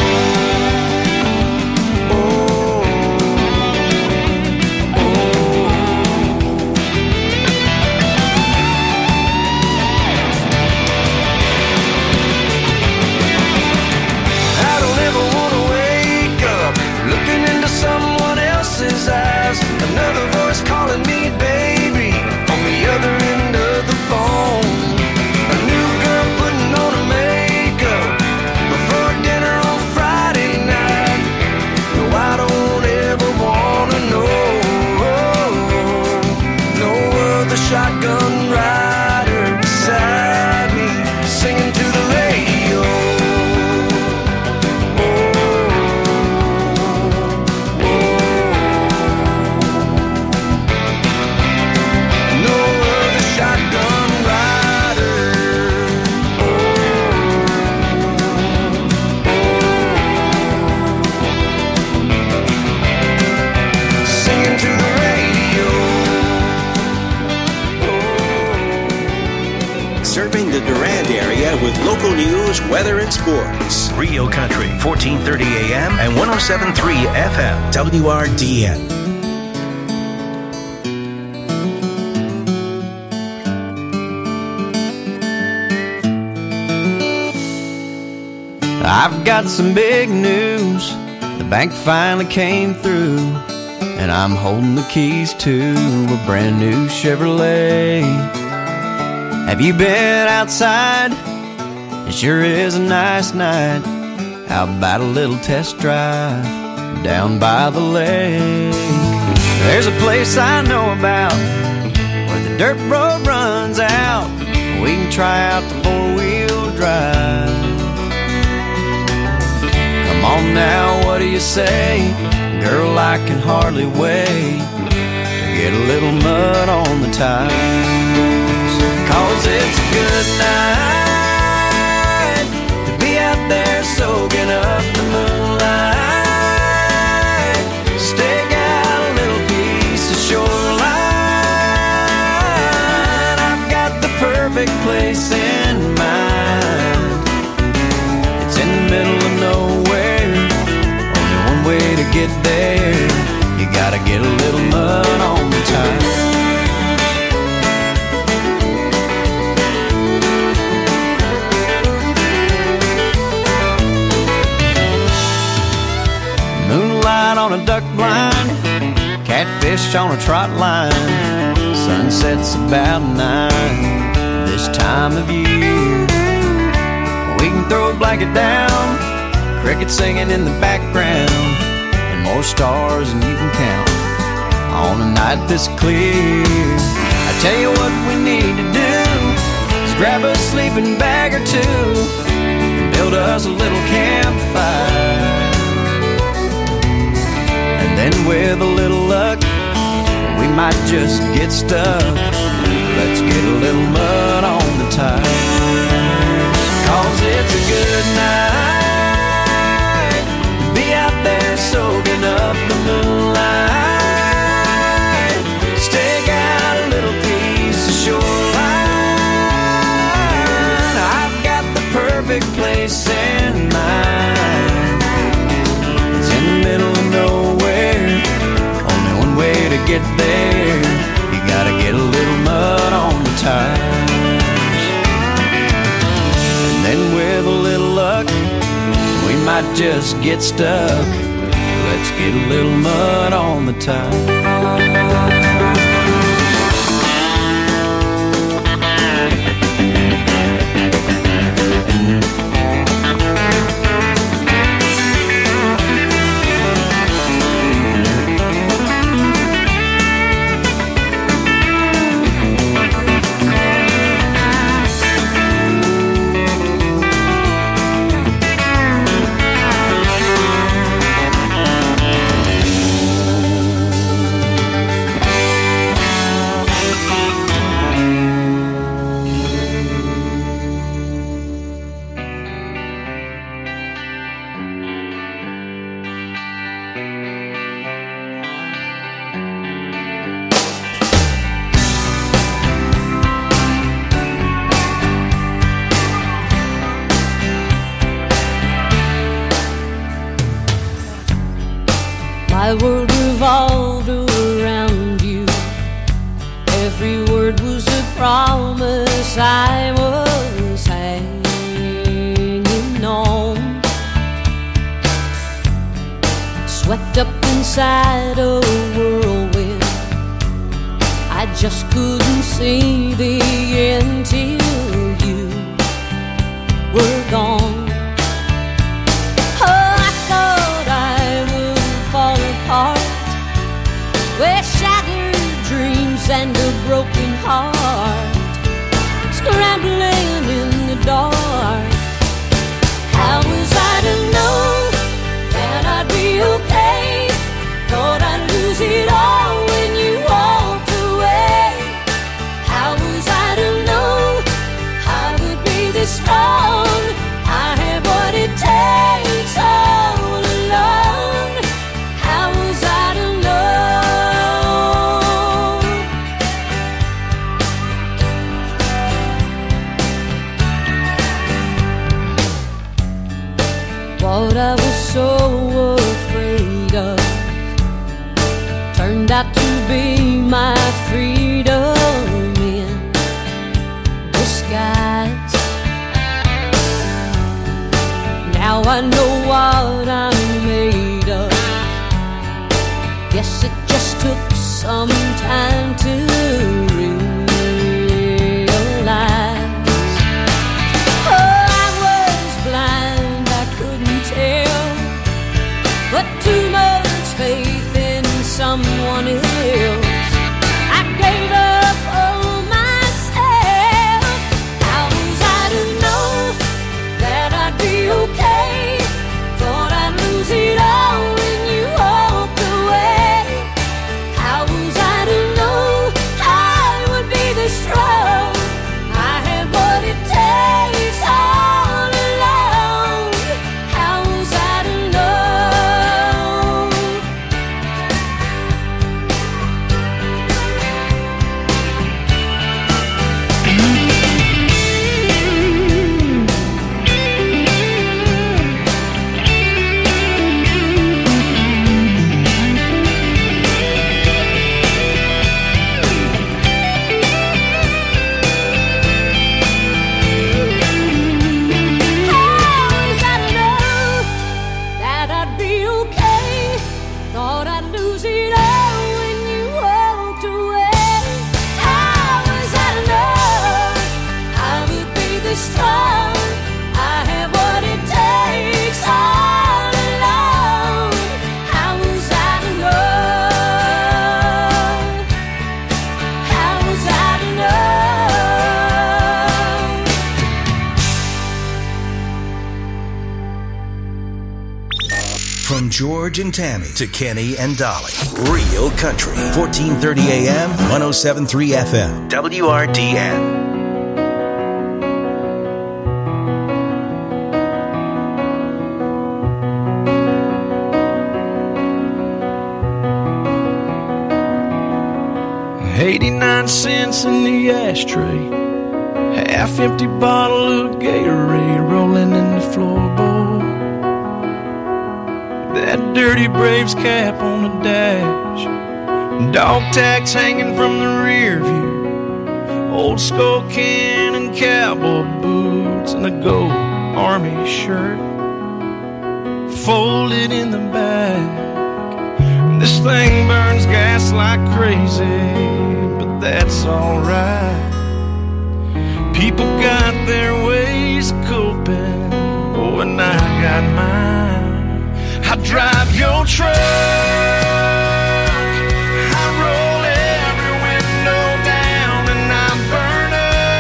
Someone else's eyes. Another voice calling me baby on the other end of the phone. live with local news, weather, and sports. Rio Country, fourteen thirty A M and one oh seven point three F M. W R D N. I've got some big news. The bank finally came through, and I'm holding the keys to a brand new Chevrolet. Have you been outside? It sure is a nice night. How about a little test drive down by the lake? There's a place I know about where the dirt road runs out. We can try out the four-wheel drive. Come on now, what do you say? Girl, I can hardly wait to get a little mud on the tires. Cause it's a good night to be out there soaking up the moonlight. Stake out a little piece of shoreline. I've got the perfect place in mind. It's in the middle of nowhere, only one way to get there. You gotta get a little mud on the tires. Moonlight on a duck blind, catfish on a trot line. Sunset's about nine this time of year. We can throw a blanket down, crickets singing in the background, and more stars than you can count on a night this clear. I tell you what we need to do is grab a sleeping bag or two and build us a little campfire. And then with a little luck, we might just get stuck. Let's get a little mud on the tires. Cause it's a good night to be out there soaking up the moonlight. Stake out a little piece of shoreline. I've got the perfect place in mind. It's in the middle of nowhere, only one way to get there. You gotta get a little mud on the tires. And then with a little luck, we might just get stuck. Let's get a little mud on the tires. My world revolved around you. Every word was a promise I was hanging on. Swept up inside a whirlwind, I just couldn't see the end till you were gone. With shattered dreams and a broken heart, scrambling in the dark. How was I to know that I'd be okay? Thought I'd lose it all when you walked away. How was I to know I would be this strong? I have what it takes all along. How was I to know? turned out to be my freedom in disguise. Now I know what I'm made of. Guess it just took some time to realize. Oh, I was blind, I couldn't tell, but too much faith in someone else. I gave up on myself. How was I to know that I'd be okay? Thought I'd lose it all when you walked away. How was I to know I would be this strong? I had what it takes all along. How was I to From George and Tammy to Kenny and Dolly. Real Country. fourteen thirty A M, one oh seven point three F M. W R D N. eighty-nine cents in the ashtray, half empty bottle of Gatorade rolling in the floorboard. That dirty Braves cap on the dash, dog tags hanging from the rear view, old skull can and cowboy boots, and a gold army shirt folded in the back. This thing burns gas like crazy, but that's alright. People got their ways of coping, oh, and I got mine. I drive your truck, I roll every window down, and I burn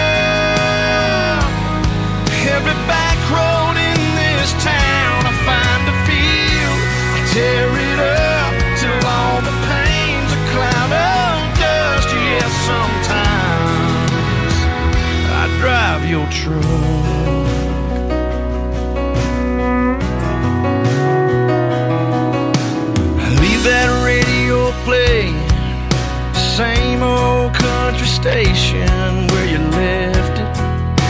up every back road in this town. I find a field, I tear it up till all the pain's a cloud of dust. Yeah, sometimes I drive your truck. That radio playing, same old country station where you left it.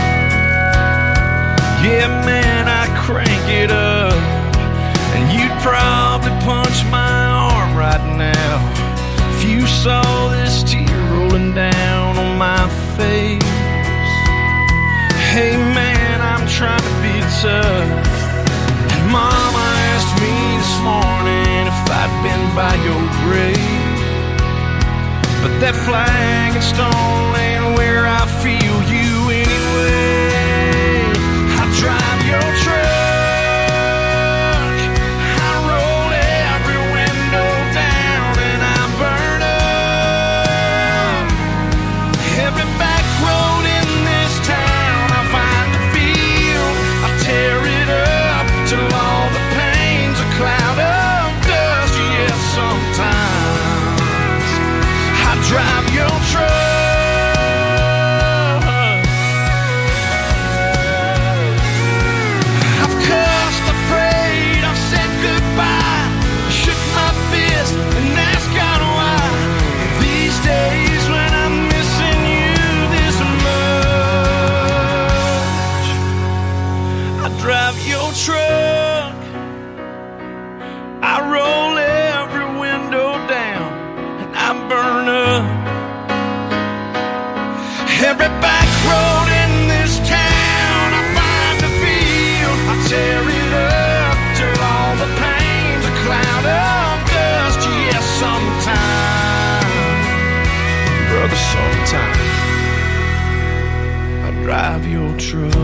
Yeah, man, I crank it up, and you'd probably punch my arm right now if you saw this tear rolling down on my face. Hey, man, I'm trying to be tough, and Mama asked me this morning if I'd been by your grave, but that flag and stone ain't where I feel you anyway. I drive your truck, I roll every window down, and I burn up every back road in this town. I find a field, I tear it up till all the pain's a cloud of sometimes I drive your truck. truck.